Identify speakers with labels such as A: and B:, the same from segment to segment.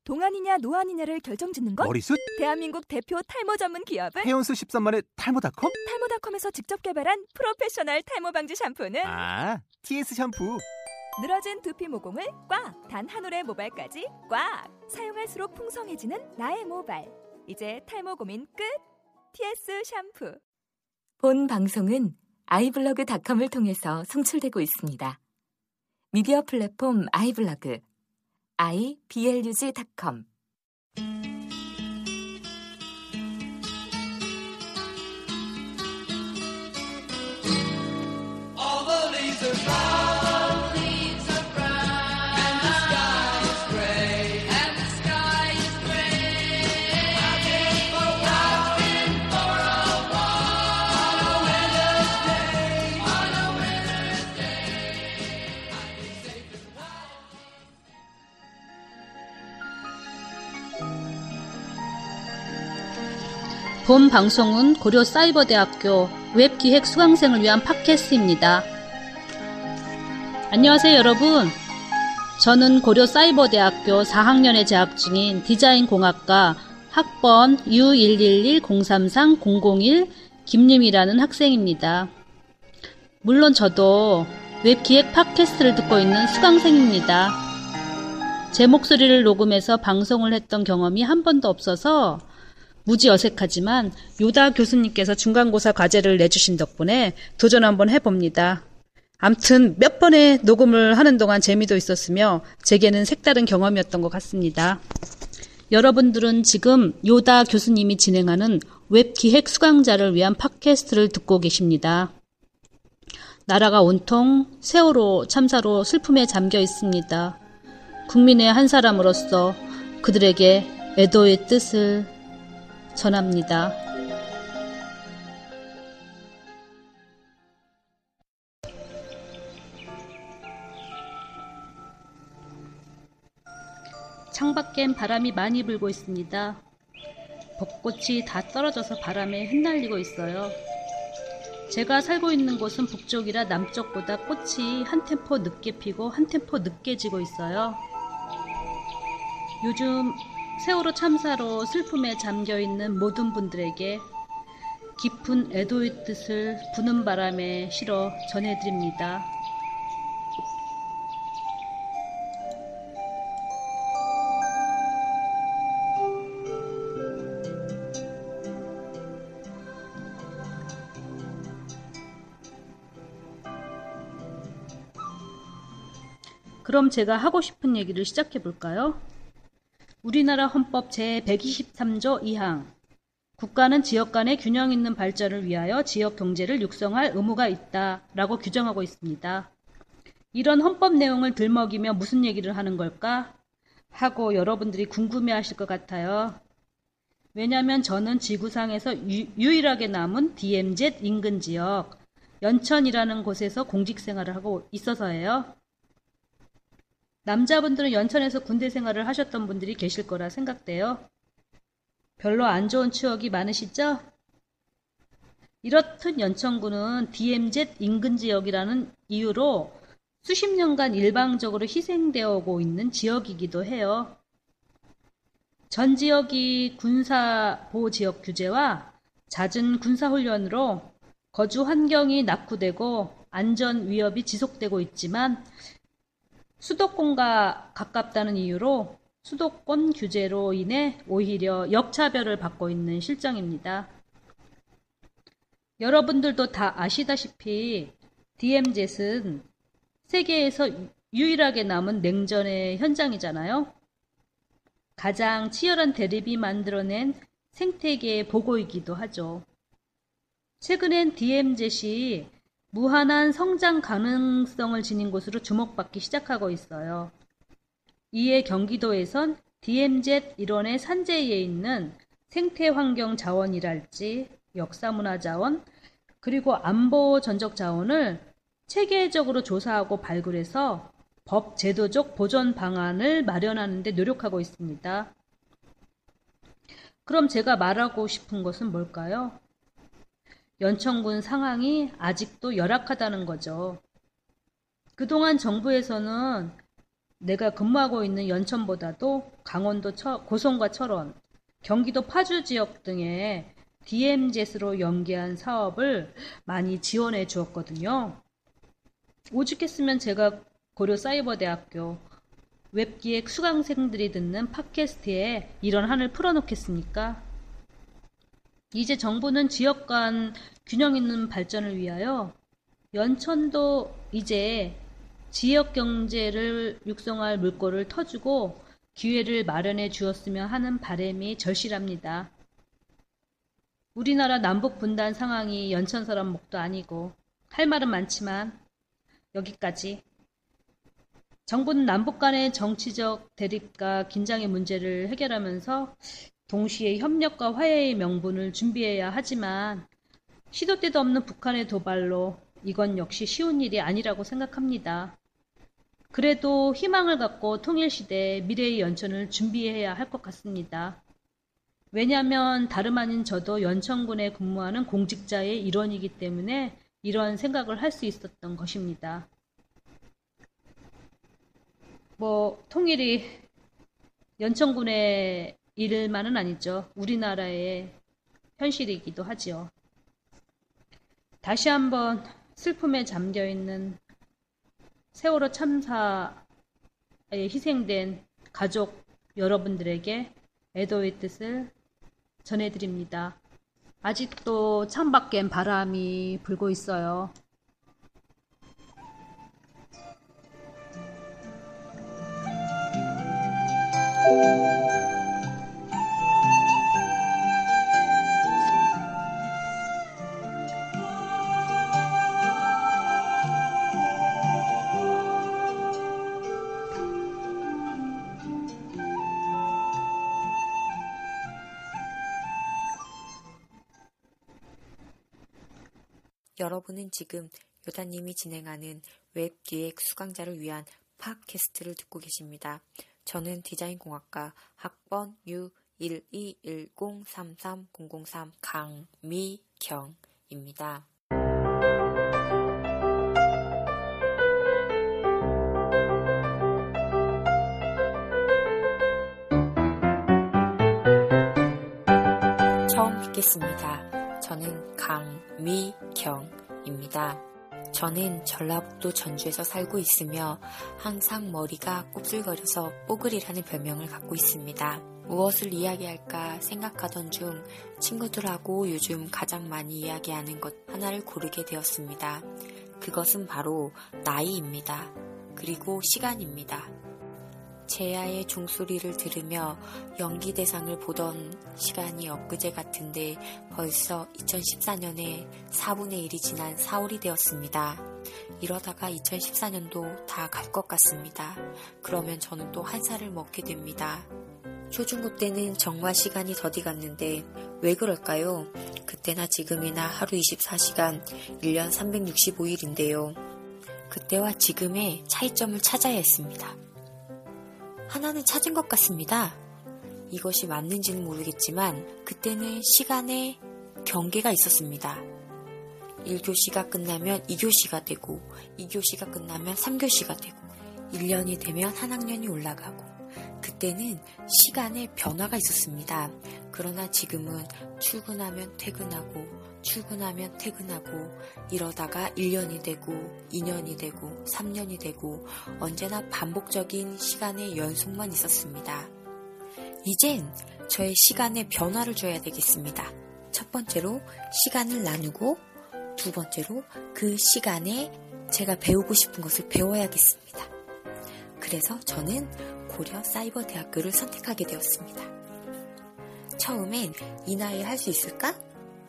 A: 동안이냐 노안이냐를 결정짓는 것?
B: 머리숱?
A: 대한민국 대표 탈모 전문 기업은?
B: 해온수 13만의 탈모닷컴?
A: 탈모닷컴에서 직접 개발한 프로페셔널 탈모 방지 샴푸는?
B: TS 샴푸.
A: 늘어진 두피 모공을 꽉! 단 한 올의 모발까지 꽉! 사용할수록 풍성해지는 나의 모발. 이제 탈모 고민 끝! TS 샴푸.
C: 본 방송은 아이블로그닷컴을 통해서 송출되고 있습니다. 미디어 플랫폼 아이블로그 iblog.com.
D: 본 방송은 고려사이버대학교 웹기획 수강생을 위한 팟캐스트입니다. 안녕하세요 여러분. 저는 고려사이버대학교 4학년에 재학 중인 디자인공학과 학번 U111033-001 김유미라는 학생입니다. 물론 저도 웹기획 팟캐스트를 듣고 있는 수강생입니다. 제 목소리를 녹음해서 방송을 했던 경험이 한 번도 없어서 무지 어색하지만 요다 교수님께서 중간고사 과제를 내주신 덕분에 도전 한번 해봅니다. 암튼 몇 번의 녹음을 하는 동안 재미도 있었으며 제게는 색다른 경험이었던 것 같습니다. 여러분들은 지금 요다 교수님이 진행하는 웹기획 수강자를 위한 팟캐스트를 듣고 계십니다. 나라가 온통 세월호 참사로 슬픔에 잠겨 있습니다. 국민의 한 사람으로서 그들에게 애도의 뜻을 전합니다. 창밖엔 바람이 많이 불고 있습니다. 벚꽃이 다 떨어져서 바람에 흩날리고 있어요. 제가 살고 있는 곳은 북쪽이라 남쪽보다 꽃이 한 템포 늦게 피고 한 템포 늦게 지고 있어요. 요즘 세월호 참사로 슬픔에 잠겨있는 모든 분들에게 깊은 애도의 뜻을 부는 바람에 실어 전해드립니다. 그럼 제가 하고 싶은 얘기를 시작해 볼까요? 우리나라 헌법 제123조 2항 국가는 지역 간의 균형 있는 발전을 위하여 지역 경제를 육성할 의무가 있다라고 규정하고 있습니다. 이런 헌법 내용을 들먹이며 무슨 얘기를 하는 걸까? 하고 여러분들이 궁금해하실 것 같아요. 왜냐하면 저는 지구상에서 유일하게 남은 DMZ 인근 지역 연천이라는 곳에서 공직 생활을 하고 있어서예요. 남자분들은 연천에서 군대 생활을 하셨던 분들이 계실 거라 생각돼요. 별로 안 좋은 추억이 많으시죠? 이렇듯 연천군은 DMZ 인근 지역이라는 이유로 수십 년간 일방적으로 희생되어 오고 있는 지역이기도 해요. 전 지역이 군사보호지역 규제와 잦은 군사훈련으로 거주 환경이 낙후되고 안전 위협이 지속되고 있지만 수도권과 가깝다는 이유로 수도권 규제로 인해 오히려 역차별을 받고 있는 실정입니다. 여러분들도 다 아시다시피 DMZ는 세계에서 유일하게 남은 냉전의 현장이잖아요. 가장 치열한 대립이 만들어낸 생태계의 보고이기도 하죠. 최근엔 DMZ이 무한한 성장 가능성을 지닌 곳으로 주목받기 시작하고 있어요. 이에 경기도에선 DMZ 일원의 산재에 있는 생태환경 자원이랄지 역사문화 자원 그리고 안보 전적 자원을 체계적으로 조사하고 발굴해서 법 제도적 보존 방안을 마련하는 데 노력하고 있습니다. 그럼 제가 말하고 싶은 것은 뭘까요? 연천군 상황이 아직도 열악하다는 거죠. 그동안 정부에서는 내가 근무하고 있는 연천보다도 강원도 고성과 철원, 경기도 파주 지역 등에 DMZ로 연계한 사업을 많이 지원해 주었거든요. 오죽했으면 제가 고려사이버대학교 웹기획 수강생들이 듣는 팟캐스트에 이런 한을 풀어놓겠습니까? 이제 정부는 지역 간 균형 있는 발전을 위하여 연천도 이제 지역 경제를 육성할 물꼬를 터주고 기회를 마련해 주었으면 하는 바람이 절실합니다. 우리나라 남북 분단 상황이 연천 사람 몫도 아니고 할 말은 많지만 여기까지. 정부는 남북 간의 정치적 대립과 긴장의 문제를 해결하면서 동시에 협력과 화해의 명분을 준비해야 하지만 시도 때도 없는 북한의 도발로 이건 역시 쉬운 일이 아니라고 생각합니다. 그래도 희망을 갖고 통일시대 미래의 연천을 준비해야 할 것 같습니다. 왜냐하면 다름 아닌 저도 연천군에 근무하는 공직자의 일원이기 때문에 이런 생각을 할 수 있었던 것입니다. 통일이 연천군의 일만은 아니죠. 우리나라의 현실이기도 하지요. 다시 한번 슬픔에 잠겨있는 세월호 참사에 희생된 가족 여러분들에게 애도의 뜻을 전해드립니다. 아직도 창밖엔 바람이 불고 있어요.
E: 여러분은 지금 요다님이 진행하는 웹기획 수강자를 위한 팟캐스트를 듣고 계십니다. 저는 디자인공학과 학번 U121033003 강미경입니다. 처음 뵙겠습니다. 저는 강미경입니다. 저는 전라북도 전주에서 살고 있으며 항상 머리가 곱슬거려서 뽀글이라는 별명을 갖고 있습니다. 무엇을 이야기할까 생각하던 중 친구들하고 요즘 가장 많이 이야기하는 것 하나를 고르게 되었습니다. 그것은 바로 나이입니다. 그리고 시간입니다. 제야의 종소리를 들으며 연기 대상을 보던 시간이 엊그제 같은데 벌써 2014년에 4분의 1이 지난 4월이 되었습니다. 이러다가 2014년도 다 갈 것 같습니다. 그러면 저는 또 한 살을 먹게 됩니다. 초중고 때는 정말 시간이 더디 갔는데 왜 그럴까요? 그때나 지금이나 하루 24시간, 1년 365일인데요. 그때와 지금의 차이점을 찾아야 했습니다. 하나는 찾은 것 같습니다. 이것이 맞는지는 모르겠지만 그때는 시간에 경계가 있었습니다. 1교시가 끝나면 2교시가 되고 2교시가 끝나면 3교시가 되고 1년이 되면 한 학년이 올라가고 그때는 시간에 변화가 있었습니다. 그러나 지금은 출근하면 퇴근하고 출근하면 퇴근하고 이러다가 1년이 되고 2년이 되고 3년이 되고 언제나 반복적인 시간의 연속만 있었습니다. 이젠 저의 시간에 변화를 줘야 되겠습니다. 첫 번째로 시간을 나누고 두 번째로 그 시간에 제가 배우고 싶은 것을 배워야겠습니다. 그래서 저는 고려사이버대학교를 선택하게 되었습니다. 처음엔 이 나이에 할 수 있을까?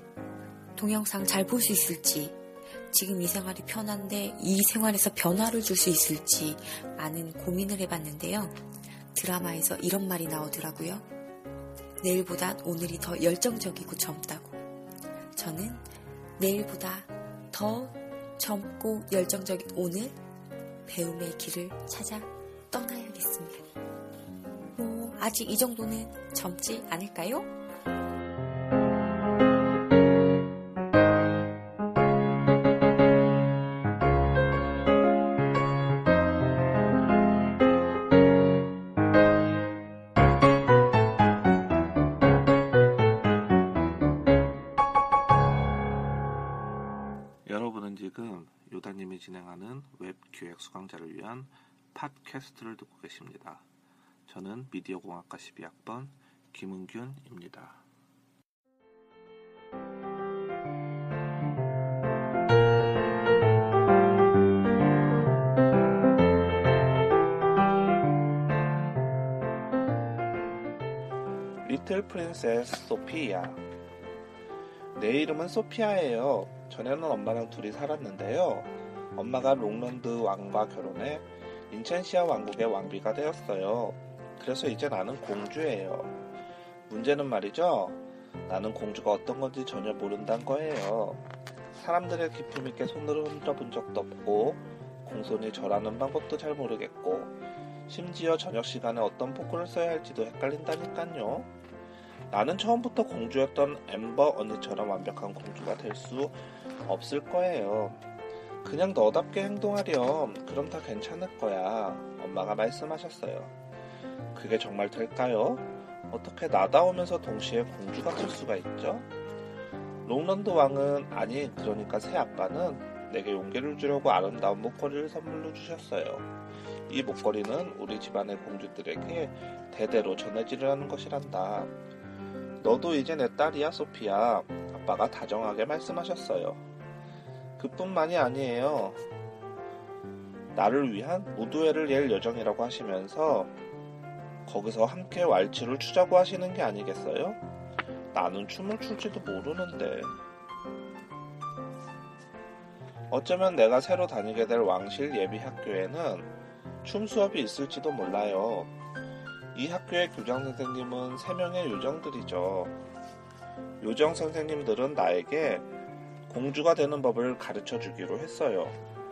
E: 동영상 잘 볼 수 있을지, 지금 이 생활이 편한데 이 생활에서 변화를 줄 수 있을지 많은 고민을 해봤는데요. 드라마에서 이런 말이 나오더라고요. 내일보단 오늘이 더 열정적이고 젊다고. 저는 내일보다 더 젊고 열정적인 오늘 배움의 길을 찾아 떠나야겠습니다. 아직 이 정도는 젊지 않을까요?
F: 지금 요다님이 진행하는 웹기획 수강자를 위한 팟캐스트를 듣고 계십니다. 저는 미디어공학과 12학번 김은균입니다.
G: 리틀 프린세스 소피아. 내 이름은 소피아예요. 전에는 엄마랑 둘이 살았는데요. 엄마가 롱런드 왕과 결혼해 인첸시아 왕국의 왕비가 되었어요. 그래서 이제 나는 공주예요. 문제는 말이죠. 나는 공주가 어떤 건지 전혀 모른다는 거예요. 사람들의 기품 있게 손으로 흔들어 본 적도 없고 공손히 절하는 방법도 잘 모르겠고 심지어 저녁 시간에 어떤 포크를 써야 할지도 헷갈린다니까요. 나는 처음부터 공주였던 엠버 언니처럼 완벽한 공주가 될 수 없을 거예요. 그냥 너답게 행동하렴. 그럼 다 괜찮을 거야. 엄마가 말씀하셨어요. 그게 정말 될까요? 어떻게 나다우면서 동시에 공주가 될 수가 있죠? 롱런드 왕은, 아니 그러니까 새 아빠는 내게 용기를 주려고 아름다운 목걸이를 선물로 주셨어요. 이 목걸이는 우리 집안의 공주들에게 대대로 전해지려는 것이란다. 너도 이제 내 딸이야, 소피야. 아빠가 다정하게 말씀하셨어요. 그뿐만이 아니에요. 나를 위한 무도회를 열 예정이라고 하시면서 거기서 함께 왈츠를 추자고 하시는 게 아니겠어요? 나는 춤을 출지도 모르는데. 어쩌면 내가 새로 다니게 될 왕실 예비 학교에는 춤 수업이 있을지도 몰라요. 이 학교의 교장 선생님은 3명의 요정들이죠. 요정 선생님들은 나에게 공주가 되는 법을 가르쳐 주기로 했어요.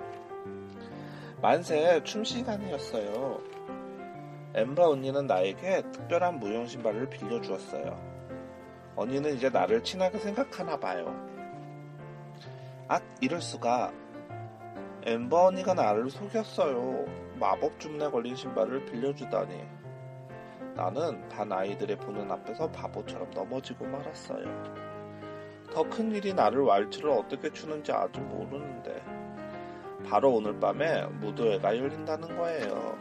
G: 만세 춤 시간이었어요. 엠버 언니는 나에게 특별한 무용 신발을 빌려주었어요. 언니는 이제 나를 친하게 생각하나 봐요. 아, 이럴 수가. 엠버 언니가 나를 속였어요. 마법 주문에 걸린 신발을 빌려주다니. 나는 반 아이들의 보는 앞에서 바보처럼 넘어지고 말았어요. 더 큰 일이 나를 왈츠를 어떻게 추는지 아직 모르는데 바로 오늘 밤에 무도회가 열린다는 거예요.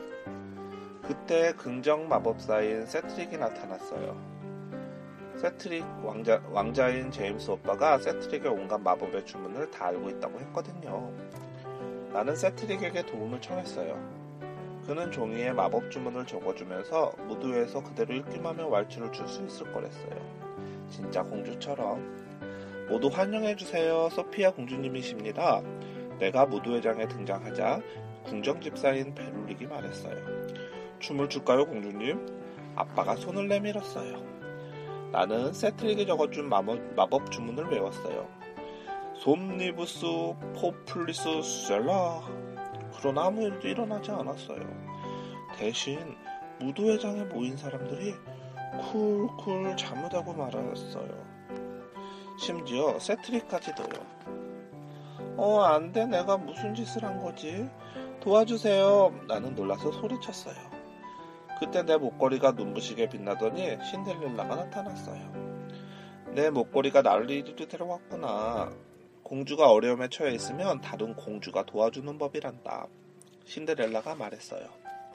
G: 그때 긍정 마법사인 세트릭이 나타났어요. 세트릭 왕자인 제임스 오빠가 세트릭의 온갖 마법의 주문을 다 알고 있다고 했거든요. 나는 세트릭에게 도움을 청했어요. 그는 종이에 마법 주문을 적어주면서 무도회에서 그대로 읽기만 하면 왈츠를 출 수 있을 거랬어요. 진짜 공주처럼. 모두 환영해주세요. 소피아 공주님이십니다. 내가 무도회장에 등장하자 궁정집사인 베룰릭이 말했어요. 춤을 출까요, 공주님? 아빠가 손을 내밀었어요. 나는 세트릭이 적어준 마법 주문을 외웠어요. 솜니부스 포플리스 셀라. 그러나 아무 일도 일어나지 않았어요. 대신 무도회장에 모인 사람들이 쿨쿨 잠을 하고 말았어요. 심지어 세트릭까지도요. 안돼, 내가 무슨 짓을 한 거지? 도와주세요. 나는 놀라서 소리쳤어요. 그때 내 목걸이가 눈부시게 빛나더니 신데렐라가 나타났어요. 내 목걸이가 나를 이리로 데려왔구나. 공주가 어려움에 처해 있으면 다른 공주가 도와주는 법이란다. 신데렐라가 말했어요.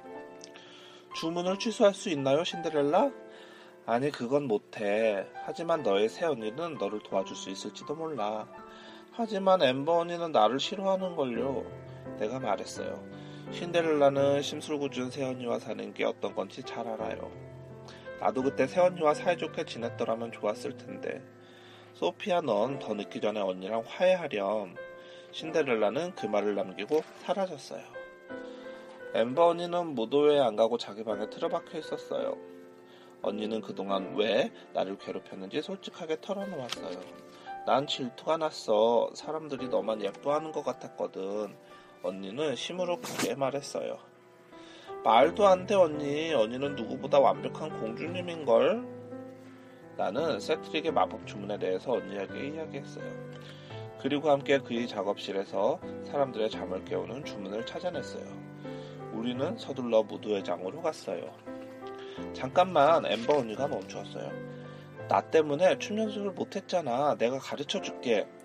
G: 주문을 취소할 수 있나요, 신데렐라? 아니, 그건 못해. 하지만 너의 새언니는 너를 도와줄 수 있을지도 몰라. 하지만 엠버 언니는 나를 싫어하는걸요. 내가 말했어요. 신데렐라는 심술궂은 새언니와 사는 게 어떤 건지 잘 알아요. 나도 그때 새언니와 사이좋게 지냈더라면 좋았을 텐데. 소피아, 넌 더 늦기 전에 언니랑 화해하렴. 신데렐라는 그 말을 남기고 사라졌어요. 엠버 언니는 무도회에 안 가고 자기 방에 틀어박혀 있었어요. 언니는 그동안 왜 나를 괴롭혔는지 솔직하게 털어놓았어요. 난 질투가 났어. 사람들이 너만 예뻐하는 것 같았거든. 언니는 시무룩하게 말했어요. 말도 안 돼, 언니. 언니는 누구보다 완벽한 공주님인걸. 나는 세트릭의 마법 주문에 대해서 언니에게 이야기했어요. 그리고 함께 그의 작업실에서 사람들의 잠을 깨우는 주문을 찾아냈어요. 우리는 서둘러 무도회장으로 갔어요. 잠깐만, 엠버 언니가 멈추었어요. 나 때문에 춤 연습을 못했잖아. 내가 가르쳐줄게.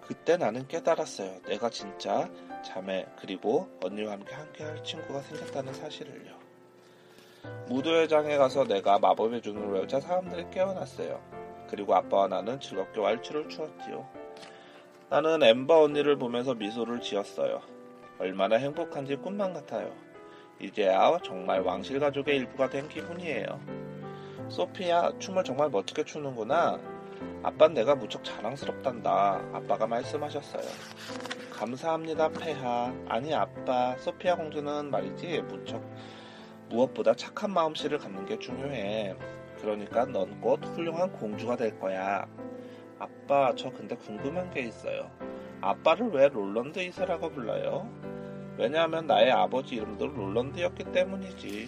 G: 그때 나는 깨달았어요. 내가 진짜 자매 그리고 언니와 함께할 친구가 생겼다는 사실을요. 무도회장에 가서 내가 마법의 준을 외우자 사람들이 깨어났어요. 그리고 아빠와 나는 즐겁게 왈츠를 추었지요. 나는 엠버 언니를 보면서 미소를 지었어요. 얼마나 행복한지 꿈만 같아요. 이제야 정말 왕실 가족의 일부가 된 기분이에요. 소피야, 춤을 정말 멋지게 추는구나. 아빤 내가 무척 자랑스럽단다. 아빠가 말씀하셨어요. 감사합니다, 폐하. 아니 아빠, 소피아 공주는 말이지 무엇보다 착한 마음씨를 갖는 게 중요해. 그러니까 넌 곧 훌륭한 공주가 될 거야. 아빠, 저 근데 궁금한 게 있어요. 아빠를 왜 롤런드 2세라고 불러요? 왜냐하면 나의 아버지 이름도 롤런드였기 때문이지.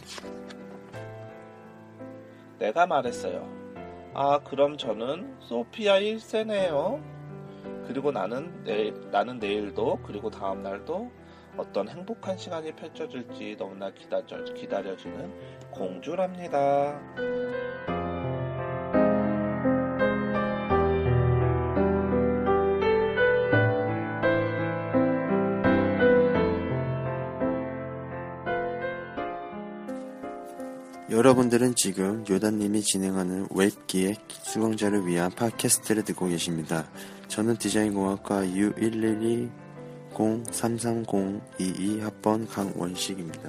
G: 내가 말했어요. 아, 그럼 저는 소피아 1세네요. 그리고 나는 내일도 그리고 다음 날도 어떤 행복한 시간이 펼쳐질지 너무나 기다려지는 공주랍니다.
H: 여러분들은 지금 요단님이 진행하는 웹기획 수강자를 위한 팟캐스트를 듣고 계십니다. 저는 디자인공학과 U1120333022 학번 강원식입니다.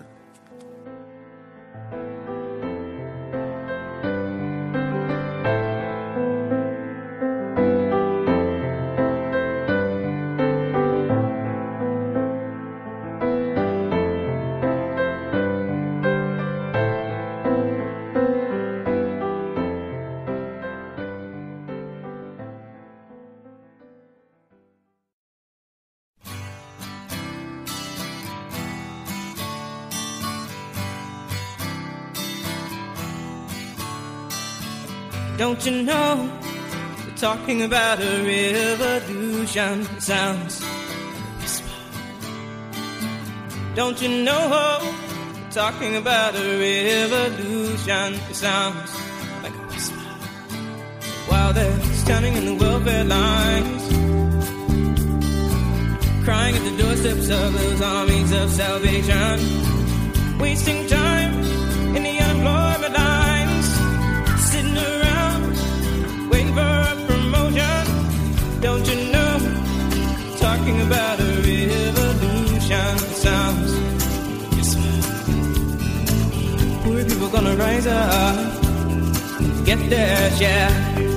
I: Don't you know, we're talking about a revolution. It sounds like a whisper. Don't you know, we're talking about a revolution. It sounds like a whisper. While they're standing in the welfare lines, crying at the doorsteps of those armies of salvation, wasting time in the unemployment lines, sitting around waiting for a promotion. Don't you know, talking about a revolution sounds whisper. Poor people gonna rise up and get their share.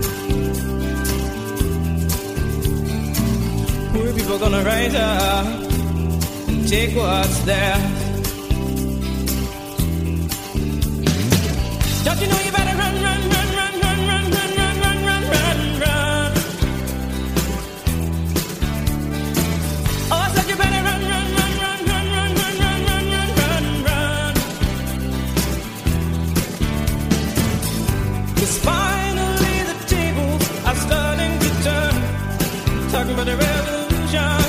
I: Poor people gonna rise up and take what's theirs. Don't you know you better run, run, run, run, run, run, run, run, run, run, run, run. Oh, I said you better run, run, run, run, run, run, run, run, run, run, run, run. 'Cause finally the tables are starting to turn. Talking about the revolution.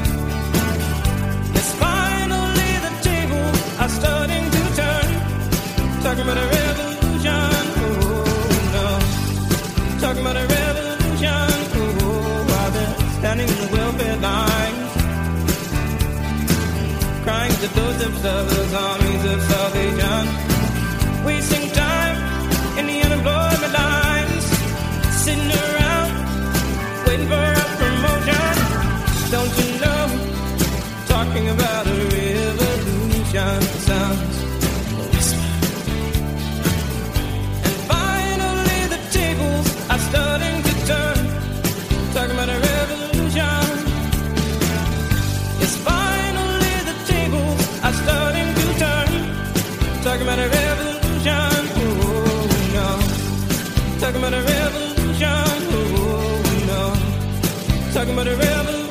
I: Yes, finally the tables are starting to turn. Talking about a revolution. Talking about a revolution, while they're standing in the welfare lines, crying at the doorsteps of those armies of salvation, wasting time in the unemployment lines, sitting around waiting for a promotion. Don't you know, talking about a revolution sounds whisper. Starting to turn, talking about a revolution. Yes, finally the tables are starting to turn, talking about a revolution. Oh no, talking about a revolution. Oh no, talking about a revolution.